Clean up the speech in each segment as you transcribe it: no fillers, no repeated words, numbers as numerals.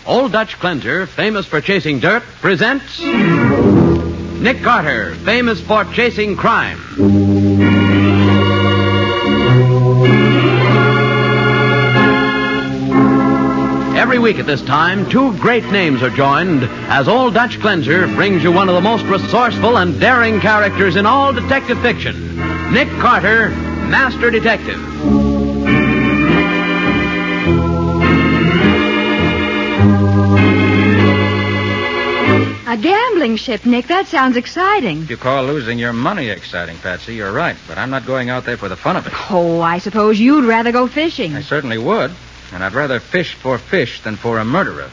Old Dutch Cleanser, famous for chasing dirt, presents Nick Carter, famous for chasing crime. Every week at this time, two great names are joined as Old Dutch Cleanser brings you one of the most resourceful and daring characters in all detective fiction, Nick Carter, Master Detective. A gambling ship, Nick. That sounds exciting. If you call losing your money exciting, Patsy, you're right. But I'm not going out there for the fun of it. Oh, I suppose you'd rather go fishing. I certainly would. And I'd rather fish for fish than for a murderer.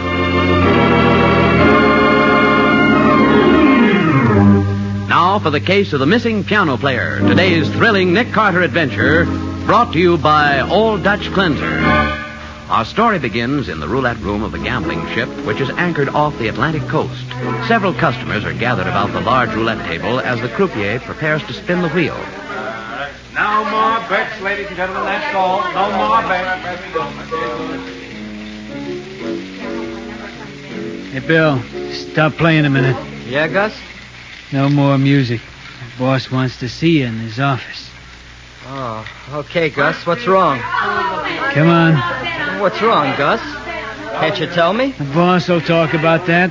Now for the case of the missing piano player. Today's thrilling Nick Carter adventure, brought to you by Old Dutch Cleanser. Our story begins in the roulette room of the gambling ship, which is anchored off the Atlantic coast. Several customers are gathered about the large roulette table as the croupier prepares to spin the wheel. No more bets, ladies and gentlemen. That's all. No more bets. Hey, Bill, stop playing a minute. Yeah, Gus? No more music. The boss wants to see you in his office. Oh, okay, Gus. What's wrong? Come on. What's wrong, Gus? Can't you tell me? The boss will talk about that.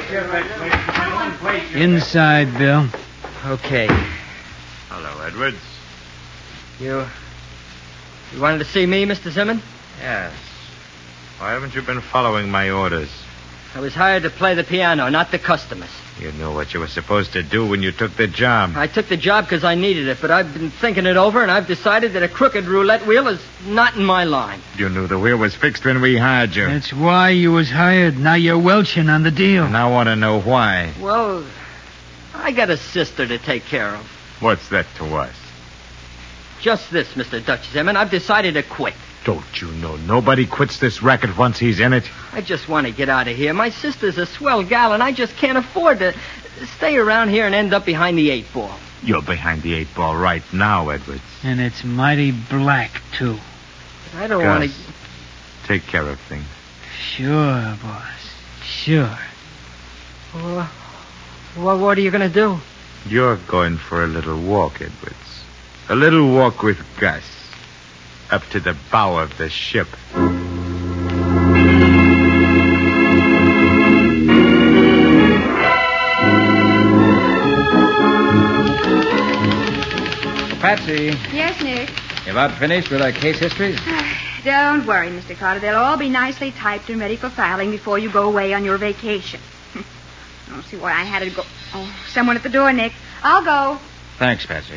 Inside, Bill. Okay. Hello, Edwards. You wanted to see me, Mr. Zimmern? Yes. Why haven't you been following my orders? I was hired to play the piano, not the customers. You knew what you were supposed to do when you took the job. I took the job because I needed it, but I've been thinking it over, and I've decided that a crooked roulette wheel is not in my line. You knew the wheel was fixed when we hired you. That's why you was hired. Now you're welching on the deal. And I want to know why. Well, I got a sister to take care of. What's that to us? Just this, Mr. Dutch Zimmern. I've decided to quit. Don't you know nobody quits this racket once he's in it? I just want to get out of here. My sister's a swell gal, and I just can't afford to stay around here and end up behind the 8-ball. You're behind the 8-ball right now, Edwards. And it's mighty black, too. I don't want to... Take care of things. Sure, boss. Sure. Well, what are you going to do? You're going for a little walk, Edwards. A little walk with Gus. Up to the bow of the ship. Patsy, Yes, Nick. you about finished with our case histories? Don't worry, Mr. Carter. They'll all be nicely typed and ready for filing before you go away on your vacation. I don't see why I had to go... Oh, someone at the door, Nick. I'll go. Thanks, Patsy.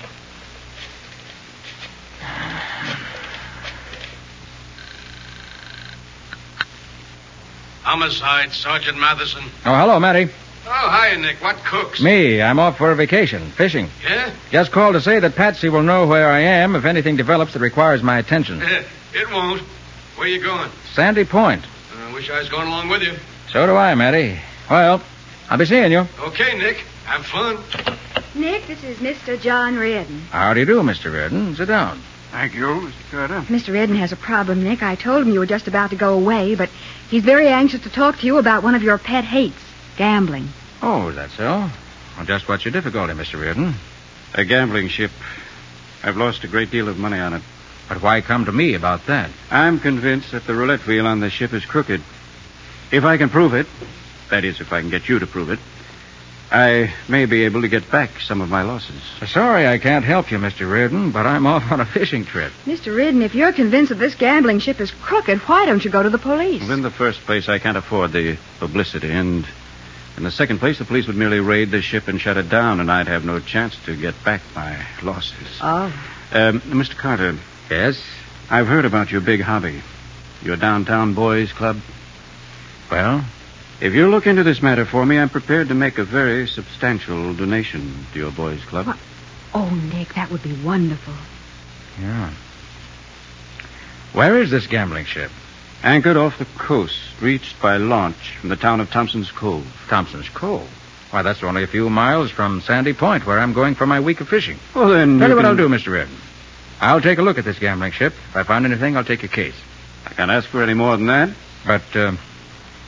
Homicide, Sergeant Matheson. Oh, hello, Matty. Oh, hiya, Nick. What cooks? Me, I'm off for a vacation, fishing. Yeah? Just called to say that Patsy will know where I am if anything develops that requires my attention. It won't. Where you going? Sandy Point. I wish I was going along with you. So do I, Matty. Well, I'll be seeing you. Okay, Nick. Have fun. Nick, this is Mr. John Reardon. How do you do, Mr. Reardon? Sit down. Thank you, Mr. Carter. Mr. Reardon has a problem, Nick. I told him you were just about to go away, but he's very anxious to talk to you about one of your pet hates, gambling. Oh, is that so? Well, just what's your difficulty, Mr. Reardon? A gambling ship. I've lost a great deal of money on it. But why come to me about that? I'm convinced that the roulette wheel on the ship is crooked. If I can prove it, that is, if I can get you to prove it, I may be able to get back some of my losses. Sorry I can't help you, Mr. Reardon, but I'm off on a fishing trip. Mr. Reardon, if you're convinced that this gambling ship is crooked, why don't you go to the police? Well, in the first place, I can't afford the publicity, and in the second place, the police would merely raid the ship and shut it down, and I'd have no chance to get back my losses. Oh. Mr. Carter. Yes? I've heard about your big hobby, your downtown boys club. Well? If you'll look into this matter for me, I'm prepared to make a very substantial donation to your boys club. What? Oh, Nick, that would be wonderful. Yeah. Where is this gambling ship? Anchored off the coast, reached by launch from the town of Thompson's Cove. Thompson's Cove? Why, that's only a few miles from Sandy Point, where I'm going for my week of fishing. Well, then... Tell you what I'll do, Mr. Reardon. I'll take a look at this gambling ship. If I find anything, I'll take your case. I can't ask for any more than that. But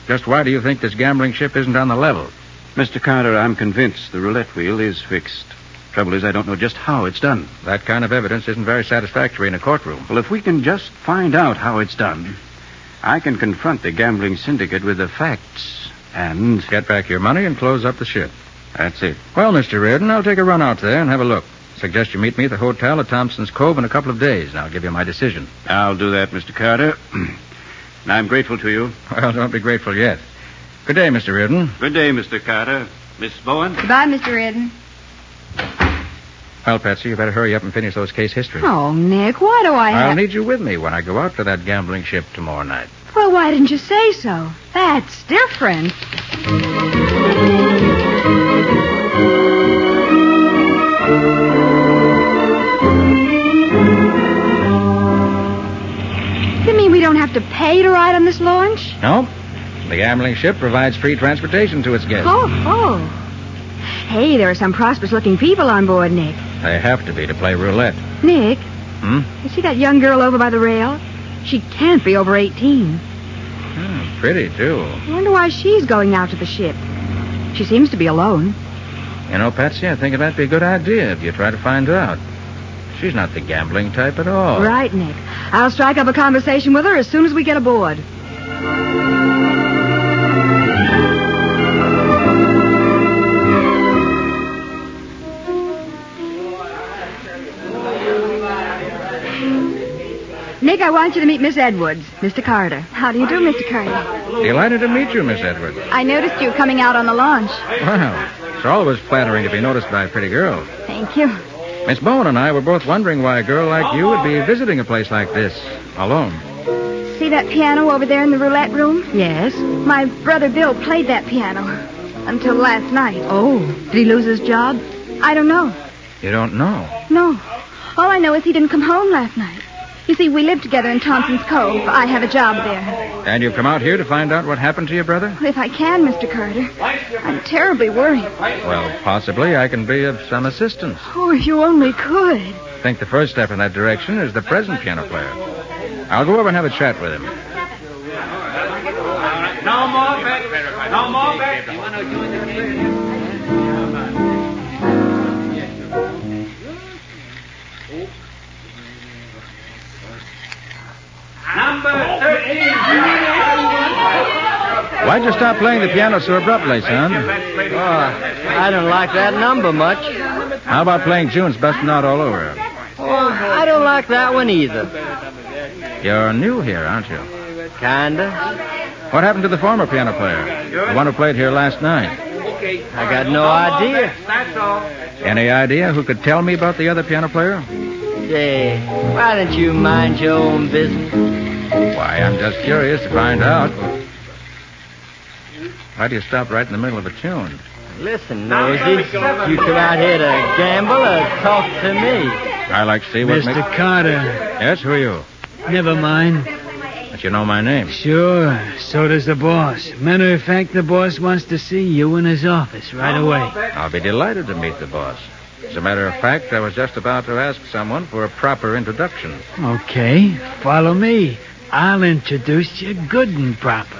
Just why do you think this gambling ship isn't on the level? Mr. Carter, I'm convinced the roulette wheel is fixed. Trouble is, I don't know just how it's done. That kind of evidence isn't very satisfactory in a courtroom. Well, if we can just find out how it's done, I can confront the gambling syndicate with the facts and... Get back your money and close up the ship. That's it. Well, Mr. Reardon, I'll take a run out there and have a look. Suggest you meet me at the hotel at Thompson's Cove in a couple of days, and I'll give you my decision. I'll do that, Mr. Carter. And I'm grateful to you. Well, don't be grateful yet. Good day, Mr. Reardon. Good day, Mr. Carter. Miss Bowen? Goodbye, Mr. Reardon. Well, Patsy, you better hurry up and finish those case histories. Oh, Nick, why do I have... I'll need you with me when I go out to that gambling ship tomorrow night. Well, why didn't you say so? That's different. You mean we don't have to pay to ride on this launch? No. The gambling ship provides free transportation to its guests. Oh. Hey, there are some prosperous-looking people on board, Nick. They have to be to play roulette. Nick? Hmm? You see that young girl over by the rail? She can't be over 18. Pretty, too. I wonder why she's going out to the ship. She seems to be alone. You know, Patsy, I think it might be a good idea if you try to find out. She's not the gambling type at all. Right, Nick. I'll strike up a conversation with her as soon as we get aboard. Nick, I want you to meet Miss Edwards, Mr. Carter. How do you do, Mr. Carter? Delighted to meet you, Miss Edwards. I noticed you coming out on the launch. Well, it's always flattering to be noticed by a pretty girl. Thank you. Miss Bowen and I were both wondering why a girl like you would be visiting a place like this, alone. See that piano over there in the roulette room? Yes. My brother Bill played that piano until last night. Oh, did he lose his job? I don't know. You don't know? No. All I know is he didn't come home last night. You see, we live together in Thompson's Cove. I have a job there. And you've come out here to find out what happened to your brother? If I can, Mr. Carter. I'm terribly worried. Well, possibly I can be of some assistance. Oh, if you only could. I think the first step in that direction is the present piano player. I'll go over and have a chat with him. No more bets. No more bets. You want to join the game? Number 13. Why'd you stop playing the piano so abruptly, son? I don't like that number much. How about playing June's Bustin' Out All Over? Oh, I don't like that one either. You're new here, aren't you? Kinda. What happened to the former piano player? The one who played here last night? I got no idea. That's all. Any idea who could tell me about the other piano player? Say, why don't you mind your own business? Why, I'm just curious to find out. Why do you stop right in the middle of a tune? Listen, Nosy, you come out here to gamble or talk to me? I like to see what Mr. Carter. Yes, who are you? Never mind. But you know my name. Sure, so does the boss. Matter of fact, the boss wants to see you in his office right away. I'll be delighted to meet the boss. As a matter of fact, I was just about to ask someone for a proper introduction. Okay, follow me. I'll introduce you good and proper.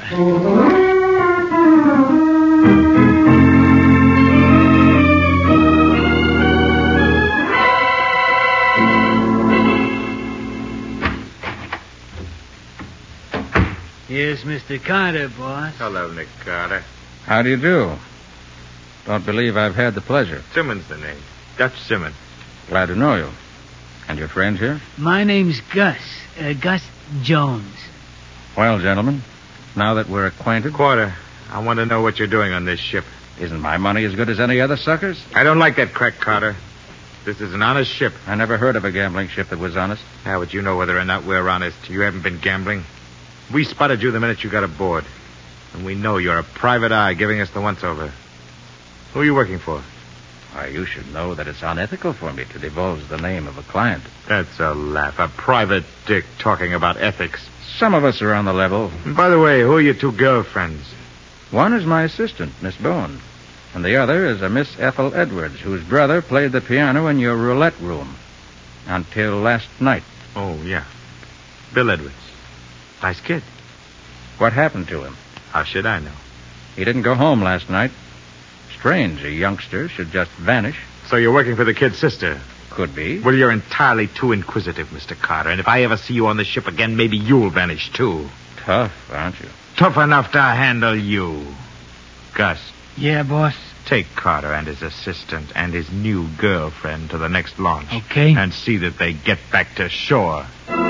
Here's Mr. Carter, boss. Hello, Nick Carter. How do you do? Don't believe I've had the pleasure. Simmons the name. Dutch Simmons. Glad to know you. And your friend here? My name's Gus. Gus Jones. Well, gentlemen, now that we're acquainted... Quarter, I want to know what you're doing on this ship. Isn't my money as good as any other sucker's? I don't like that crack, Carter. This is an honest ship. I never heard of a gambling ship that was honest. How would you know whether or not we're honest? You haven't been gambling. We spotted you the minute you got aboard. And we know you're a private eye giving us the once-over. Who are you working for? Why, you should know that it's unethical for me to divulge the name of a client. That's a laugh. A private dick talking about ethics. Some of us are on the level. And by the way, who are your two girlfriends? One is my assistant, Miss Bowen. And the other is a Miss Ethel Edwards, whose brother played the piano in your roulette room. Until last night. Oh, yeah. Bill Edwards. Nice kid. What happened to him? How should I know? He didn't go home last night. Strange, a youngster should just vanish. So you're working for the kid's sister? Could be. Well, you're entirely too inquisitive, Mr. Carter. And if I ever see you on the ship again, maybe you'll vanish, too. Tough, aren't you? Tough enough to handle you. Gus, Yeah, boss. take Carter and his assistant and his new girlfriend to the next launch. Okay. And see that they get back to shore.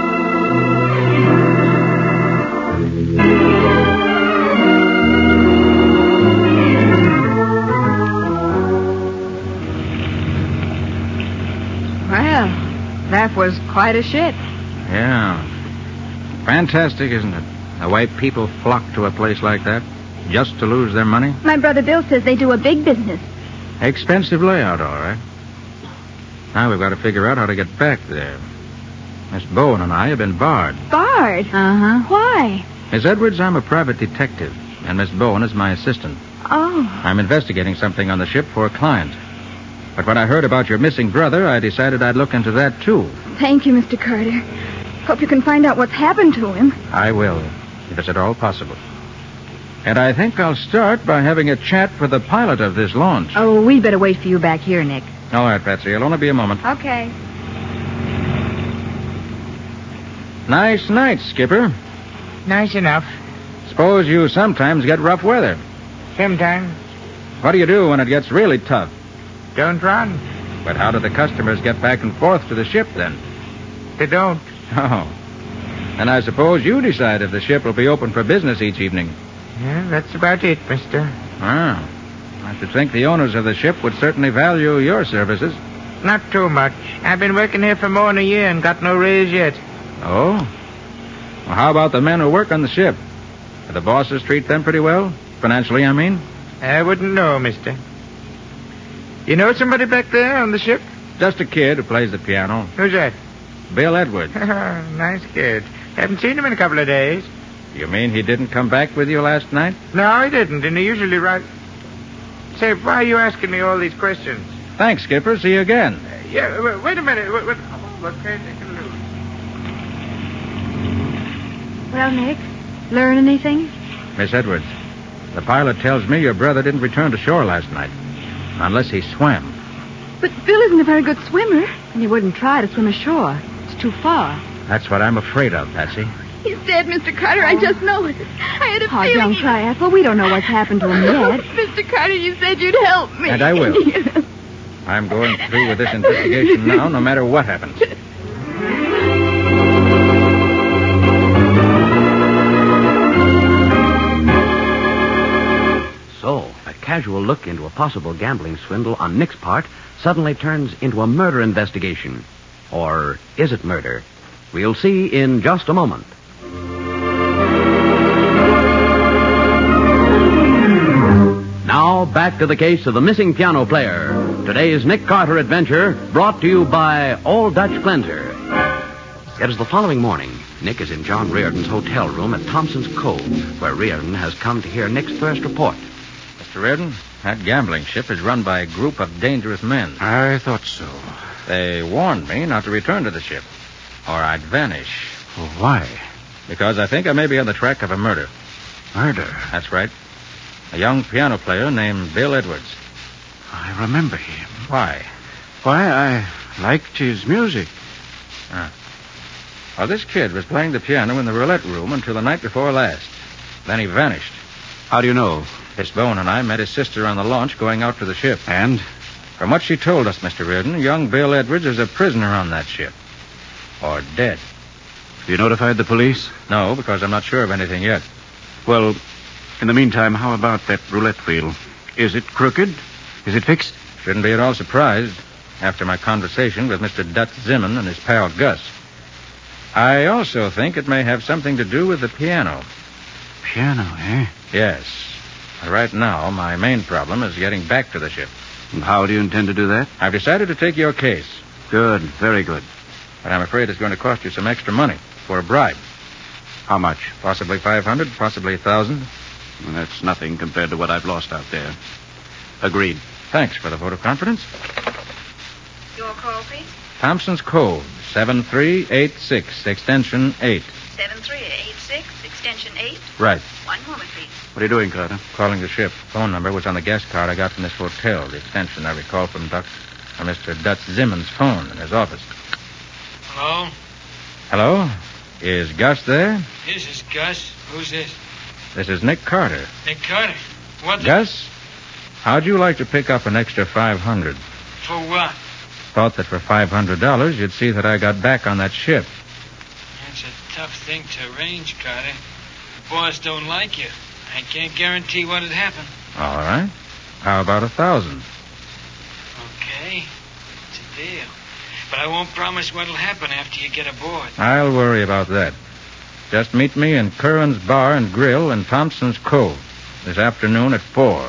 Well, that was quite a ship. Yeah. Fantastic, isn't it? The way people flock to a place like that just to lose their money. My brother Bill says they do a big business. Expensive layout, all right. Now we've got to figure out how to get back there. Miss Bowen and I have been barred. Barred? Uh-huh. Why? Miss Edwards, I'm a private detective, and Miss Bowen is my assistant. Oh. I'm investigating something on the ship for a client. But when I heard about your missing brother, I decided I'd look into that, too. Thank you, Mr. Carter. Hope you can find out what's happened to him. I will, if it's at all possible. And I think I'll start by having a chat with the pilot of this launch. Oh, we'd better wait for you back here, Nick. All right, Patsy. It'll only be a moment. Okay. Nice night, Skipper. Nice enough. Suppose you sometimes get rough weather. Sometimes. What do you do when it gets really tough? Don't run. But how do the customers get back and forth to the ship, then? They don't. Oh. And I suppose you decide if the ship will be open for business each evening. Yeah, that's about it, mister. Ah. I should think the owners of the ship would certainly value your services. Not too much. I've been working here for more than a year and got no raise yet. Oh? Well, how about the men who work on the ship? Do the bosses treat them pretty well? Financially, I mean? I wouldn't know, mister. You know somebody back there on the ship? Just a kid who plays the piano. Who's that? Bill Edwards. Nice kid. Haven't seen him in a couple of days. You mean he didn't come back with you last night? No, he didn't, and he usually writes... Say, why are you asking me all these questions? Thanks, Skipper. See you again. Yeah, wait a minute. What can I do? Well, Nick, learn anything? Miss Edwards, the pilot tells me your brother didn't return to shore last night. Unless he swam. But Bill isn't a very good swimmer. And he wouldn't try to swim ashore. It's too far. That's what I'm afraid of, Patsy. He's dead, Mr. Carter. I just know it. I had a Oh, feeling... don't cry, Ethel. We don't know what's happened to him yet. Mr. Carter, you said you'd help me. And I will. I'm going through with this investigation now, no matter what happens. So, a casual look into a possible gambling swindle on Nick's part suddenly turns into a murder investigation. Or is it murder? We'll see in just a moment. Now, back to the case of the missing piano player. Today's Nick Carter adventure brought to you by Old Dutch Cleanser. It is the following morning. Nick is in John Reardon's hotel room at Thompson's Cove, where Reardon has come to hear Nick's first report. Mr. Reardon, that gambling ship is run by a group of dangerous men. I thought so. They warned me not to return to the ship, or I'd vanish. Well, why? Because I think I may be on the track of a murder. Murder? That's right. A young piano player named Bill Edwards. I remember him. Why? Why, I liked his music. Well, this kid was playing the piano in the roulette room until the night before last. Then he vanished. How do you know? Miss Bowen and I met his sister on the launch going out to the ship. And? From what she told us, Mr. Reardon, young Bill Edwards is a prisoner on that ship. Or dead. Have you notified the police? No, because I'm not sure of anything yet. Well, in the meantime, how about that roulette wheel? Is it crooked? Is it fixed? Shouldn't be at all surprised after my conversation with Mr. Dutch Zimmern and his pal Gus. I also think it may have something to do with the piano. Piano, eh? Yes. Right now, my main problem is getting back to the ship. And how do you intend to do that? I've decided to take your case. Good, very good. But I'm afraid it's going to cost you some extra money for a bribe. How much? Possibly 500, possibly 1,000. Well, that's nothing compared to what I've lost out there. Agreed. Thanks for the vote of confidence. Your call, please. Thompson's Cove, 7386, extension 8. 7386, extension 8. Right. One moment, please. What are you doing, Carter? Calling the ship. Phone number was on the guest card I got from this hotel. The extension I recall from Mr. Dutch Zimmons' phone in his office. Hello? Hello? Is Gus there? This is Gus. Who's this? This is Nick Carter. Nick Carter. What the... Gus, how'd you like to pick up an extra $500? For what? Thought that for $500 you'd see that I got back on that ship. That's a tough thing to arrange, Carter. The boss don't like you. I can't guarantee what'd happen. All right. How about 1,000? Okay. It's a deal. But I won't promise what'll happen after you get aboard. I'll worry about that. Just meet me in Curran's Bar and Grill in Thompson's Cove this afternoon at 4.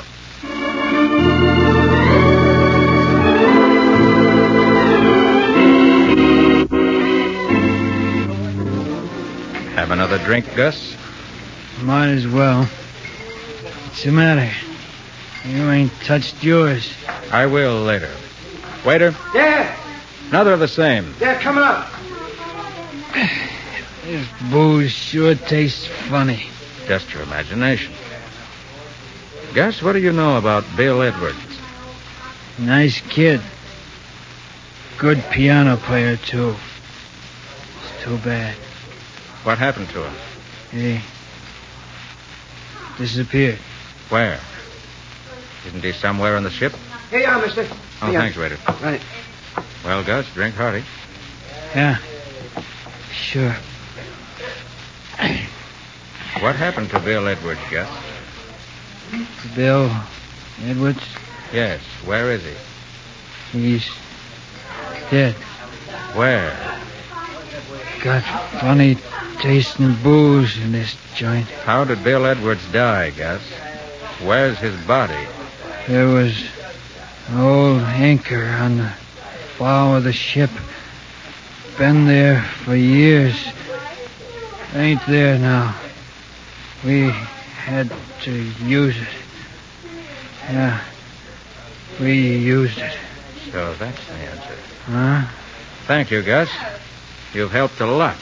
Have another drink, Gus? Might as well. What's the matter? You ain't touched yours. I will later. Waiter, Yeah, another of the same. yeah, coming up. This booze sure tastes funny. Just your imagination. Gus, what do you know about Bill Edwards? Nice kid. Good piano player, too. It's too bad. What happened to him? He disappeared. Where? Isn't he somewhere on the ship? Here you are, mister. Oh, thanks, waiter. Right. Well, Gus, drink hearty. Yeah, sure. What happened to Bill Edwards, Gus? Bill Edwards? Yes, where is he? He's dead. Where? Got funny tasting booze in this joint. How did Bill Edwards die, Gus? Where's his body? There was an old anchor on the bow of the ship. Been there for years. Ain't there now. We had to use it. Yeah, we used it. So that's the answer. Huh? Thank you, Gus. You've helped a lot.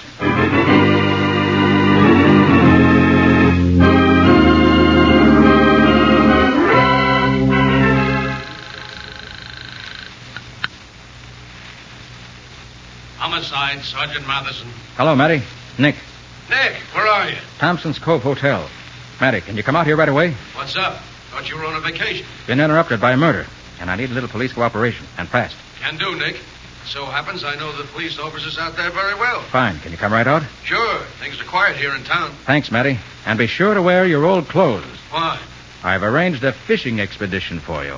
Homicide, Sergeant Matheson. Hello, Matty. Nick. Nick, where are you? Thompson's Cove Hotel. Matty, can you come out here right away? What's up? Thought you were on a vacation. Been interrupted by a murder, and I need a little police cooperation, and fast. Can do, Nick. So happens I know the police officers out there very well. Fine. Can you come right out? Sure. Things are quiet here in town. Thanks, Matty. And be sure to wear your old clothes. Why? I've arranged a fishing expedition for you.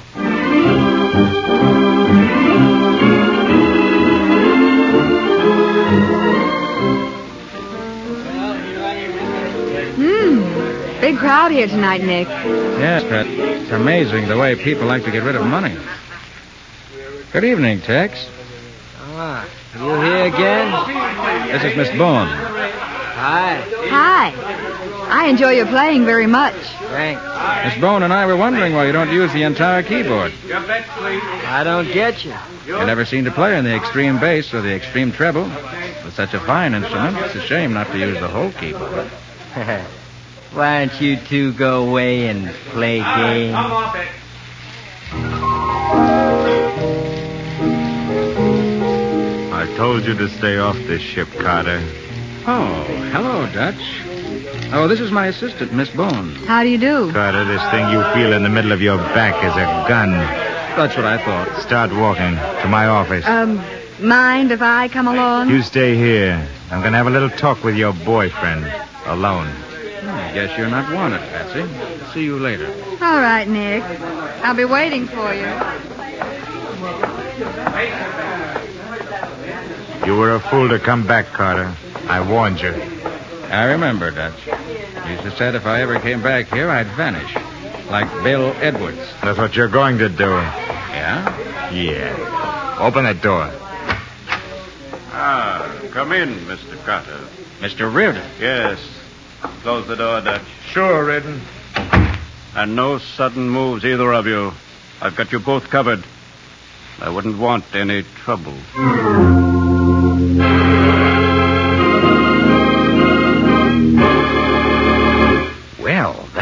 Big crowd here tonight, Nick. Yes, but it's amazing the way people like to get rid of money. Good evening, Tex. Ah, you here again? This is Miss Boone. Hi. Hi. I enjoy your playing very much. Thanks. Miss Boone and I were wondering why you don't use the entire keyboard. I don't get you. You never seem to play on the extreme bass or the extreme treble. With such a fine instrument, it's a shame not to use the whole keyboard. Why don't you two go away and play games? I told you to stay off this ship, Carter. Oh, hello, Dutch. Oh, this is my assistant, Miss Boone. How do you do? Carter, this thing you feel in the middle of your back is a gun. That's what I thought. Start walking to my office. Mind if I come along? You stay here. I'm going to have a little talk with your boyfriend. Alone. I guess you're not wanted, Patsy. See you later. All right, Nick. I'll be waiting for you. You were a fool to come back, Carter. I warned you. I remember, Dutch. You used to said if I ever came back here, I'd vanish. Like Bill Edwards. That's what you're going to do. Yeah? Yeah. Open that door. Come in, Mr. Carter. Mr. Reardon. Yes. Close the door, Dutch. Sure, Reardon. And no sudden moves, either of you. I've got you both covered. I wouldn't want any trouble.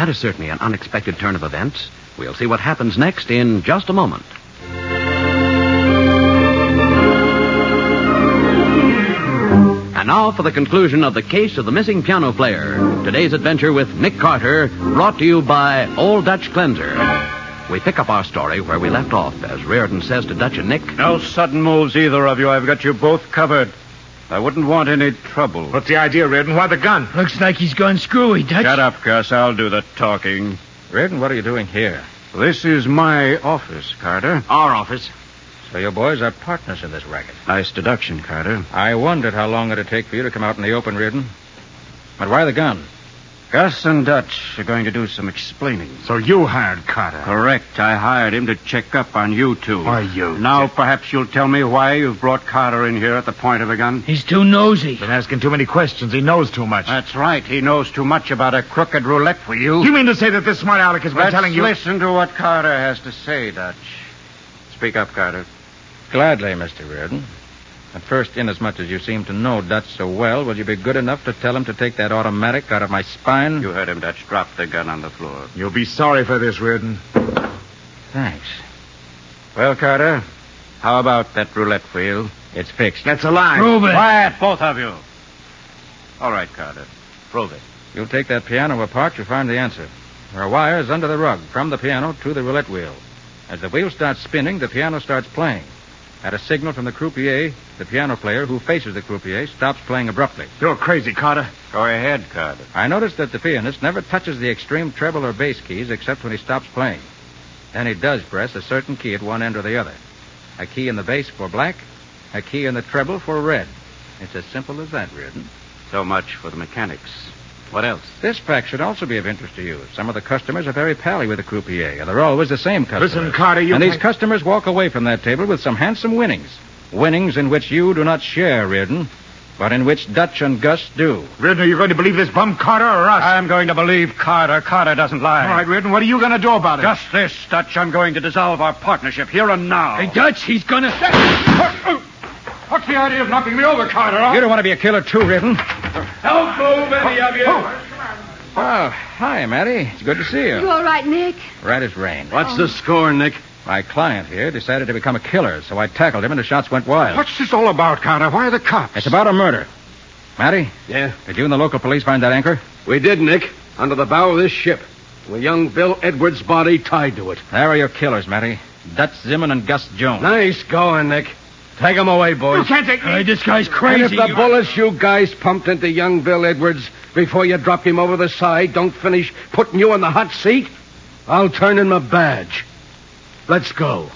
that is certainly an unexpected turn of events. We'll see what happens next in just a moment. And now for the conclusion of the case of the missing piano player. Today's adventure with Nick Carter, brought to you by Old Dutch Cleanser. We pick up our story where we left off as Reardon says to Dutch and Nick, No sudden moves, either of you. I've got you both covered. I wouldn't want any trouble. What's the idea, Reardon? Why the gun? Looks like he's gone screwy, Dutch. Shut up, Gus. I'll do the talking. Reardon, what are you doing here? This is my office, Carter. Our office. So you boys are partners in this racket. Nice deduction, Carter. I wondered how long it'd take for you to come out in the open, Reardon. But why the gun? Gus and Dutch are going to do some explaining. So you hired Carter? Correct. I hired him to check up on you two. Why, you? Now, perhaps you'll tell me why you've brought Carter in here at the point of a gun? He's too nosy. Been asking too many questions. He knows too much. That's right. He knows too much about a crooked roulette wheel. You mean to say that this smart aleck has been telling you... Let's listen to what Carter has to say, Dutch. Speak up, Carter. Gladly, Mr. Reardon. At first, inasmuch as you seem to know Dutch so well, will you be good enough to tell him to take that automatic out of my spine? You heard him, Dutch. Drop the gun on the floor. You'll be sorry for this, Reardon. Thanks. Well, Carter, how about that roulette wheel? It's fixed. That's a lie. Prove it. Quiet, both of you. All right, Carter. Prove it. You'll take that piano apart, you'll find the answer. There are wires under the rug, from the piano to the roulette wheel. As the wheel starts spinning, the piano starts playing. At a signal from the croupier, the piano player who faces the croupier stops playing abruptly. You're crazy, Carter. Go ahead, Carter. I noticed that the pianist never touches the extreme treble or bass keys except when he stops playing. Then he does press a certain key at one end or the other. A key in the bass for black, a key in the treble for red. It's as simple as that, Reardon. So much for the mechanics. What else? This fact should also be of interest to you. Some of the customers are very pally with the croupier, and they're always the same customers. Listen, Carter, you... And these customers walk away from that table with some handsome winnings. Winnings in which you do not share, Reardon, but in which Dutch and Gus do. Reardon, are you going to believe this bum Carter or us? I'm going to believe Carter. Carter doesn't lie. All right, Reardon, what are you going to do about it? Just this, Dutch. I'm going to dissolve our partnership here and now. Hey, Dutch, he's gonna... What's the idea of knocking me over, Carter? Huh? You don't want to be a killer, too, Reardon. Don't move, any of you. Oh, hi, Matty. It's good to see you. You all right, Nick? Right as rain. What's the score, Nick? My client here decided to become a killer, so I tackled him and the shots went wild. What's this all about, Carter? Why are the cops? It's about a murder. Matty? Yeah? Did you and the local police find that anchor? We did, Nick. Under the bow of this ship. With young Bill Edwards' body tied to it. There are your killers, Matty. Dutch Zimmern and Gus Jones. Nice going, Nick. Take them away, boys. You can't take me. Hey, this guy's And crazy. if the bullets you guys pumped into young Bill Edwards before you dropped him over the side don't finish putting you in the hot seat, I'll turn in my badge. Let's go.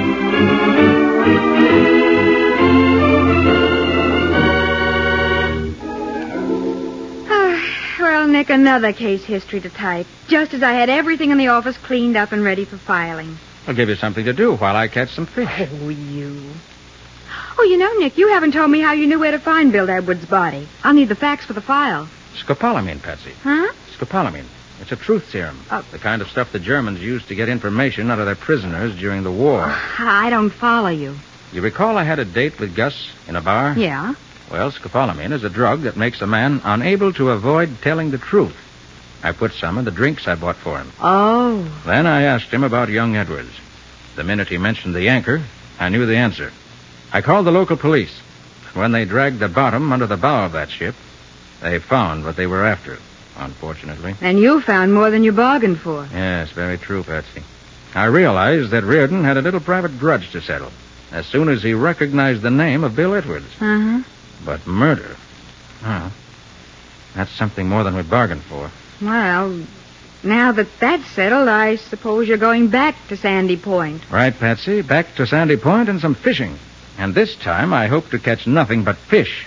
Well, Nick, another case history to type. Just as I had everything in the office cleaned up and ready for filing. I'll give you something to do while I catch some fish. Oh, you. Oh, you know, Nick, you haven't told me how you knew where to find Bill Edwards' body. I'll need the facts for the file. Scopolamine, Patsy. Huh? Scopolamine. It's a truth serum. Oh. The kind of stuff the Germans used to get information out of their prisoners during the war. I don't follow you. You recall I had a date with Gus in a bar? Yeah? Well, scopolamine is a drug that makes a man unable to avoid telling the truth. I put some in the drinks I bought for him. Oh. Then I asked him about young Edwards. The minute he mentioned the anchor, I knew the answer. I called the local police. When they dragged the bottom under the bow of that ship, they found what they were after, unfortunately. And you found more than you bargained for. Yes, very true, Patsy. I realized that Reardon had a little private grudge to settle as soon as he recognized the name of Bill Edwards. Uh-huh. But murder, well, that's something more than we bargained for. Well, now that that's settled, I suppose you're going back to Sandy Point. Right, Patsy. Back to Sandy Point and some fishing. And this time I hope to catch nothing but fish.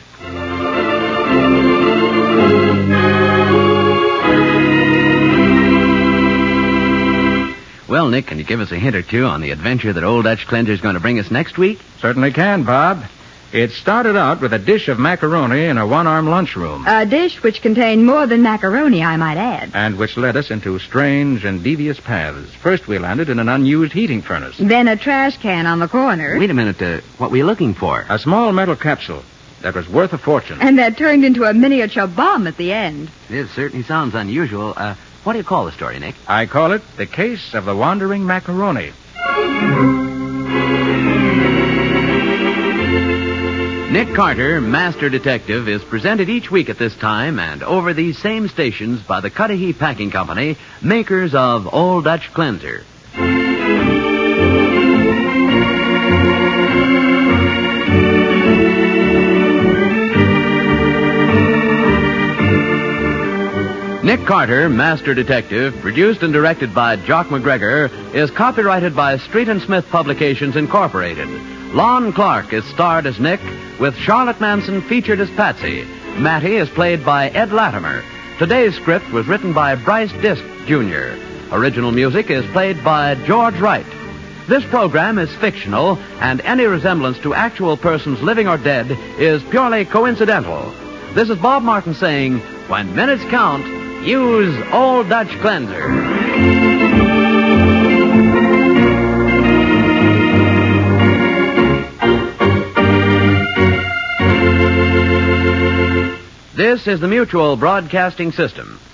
Well, Nick, can you give us a hint or two on the adventure that Old Dutch Cleanser's going to bring us next week? Certainly can, Bob. It started out with a dish of macaroni in a one-arm lunchroom. A dish which contained more than macaroni, I might add. And which led us into strange and devious paths. First, we landed in an unused heating furnace. Then a trash can on the corner. Wait a minute. What were you looking for? A small metal capsule that was worth a fortune. And that turned into a miniature bomb at the end. It certainly sounds unusual. What do you call the story, Nick? I call it The Case of the Wandering Macaroni. Nick Carter, Master Detective, is presented each week at this time and over these same stations by the Cudahy Packing Company, makers of Old Dutch Cleanser. Nick Carter, Master Detective, produced and directed by Jock McGregor, is copyrighted by Street and Smith Publications, Incorporated. Lon Clark is starred as Nick, with Charlotte Manson featured as Patsy. Mattie is played by Ed Latimer. Today's script was written by Bryce Disk, Jr. Original music is played by George Wright. This program is fictional, and any resemblance to actual persons living or dead is purely coincidental. This is Bob Martin saying, when minutes count, use Old Dutch Cleanser. This is the Mutual Broadcasting System.